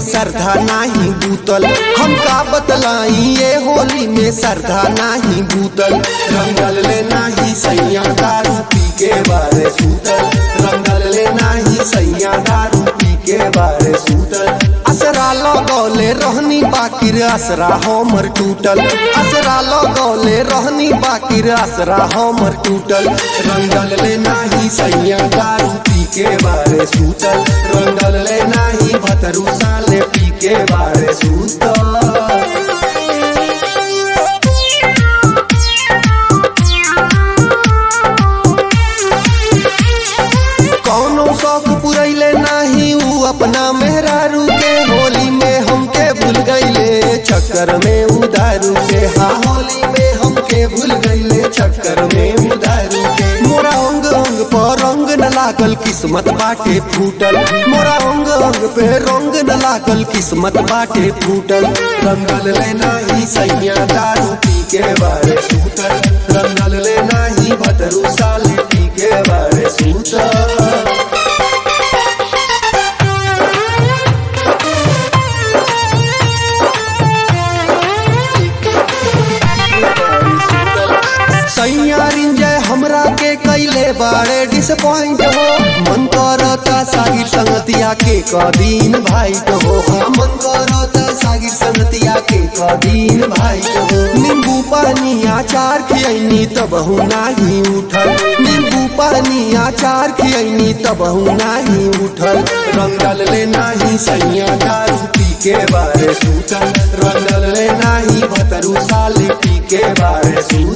श्रद्धा नाही बूतल। हम का बतलाई ये होली में श्रद्धा नाही बूतल। रंगल ले नाही सैया दारू पी के बारे सूतल। रंगल ले नाही सैया दारू पी के बारे सूतल। असरा लगौले रहनी बाकिर असरा हमर टूटल। असरा लगौले रहनी बाकिर असरा हमर टूटल। रंगल ले नाही सैया दारू पी के बारे सूतल। रंगल ले नाही भतरू साले पी के बारे सूतल। कौनो शौक पुरैले नाही ऊ अपना मेहरारू के। होली में हमके भूल गईले चक्कर में उदारू के। हाँ होली में हमके भूल गईले चक्कर में उदारू के। मोरा अंग अंग पर रंग न लागल किस्मत बाटे फूटल। मोरा अंग अंग पे रंग न लागल किस्मत बाटे फूटल। रंगल ले नाही सैया दारू पी के बारे सूतल। रंगल ले नाही भतरू साले पी के बारे सूतल। सैया रिंजय हमरा के कैले बारे डिसपॉइंट हो। मन करता सागिर संगतिया के कदीन भाई हो। हाँ मन करता सागिर संगतिया के कदीन भाई हो। नींबू पानी अचार खियनी तबहू नाही उठल। नींबू पानी अचार खियनी तबहू नाही उठल। रंगल ले नाही सैया दारू पी के बारे सूतल। रंगल ले नाही भतरू साले पी के बारे सूतल।